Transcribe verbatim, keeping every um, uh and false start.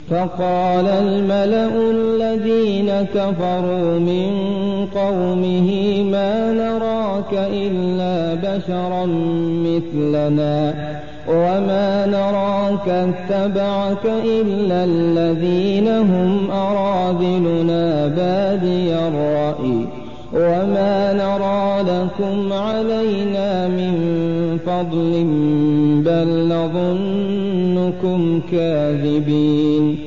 فقال الملأ الذين كفروا من قومه ما نراك إلا بشرا مثلنا وما نراك اتبعك إلا الذين هم أراذلنا بادي الرأي وما نرى لكم علينا من فضل بل نظنكم كاذبين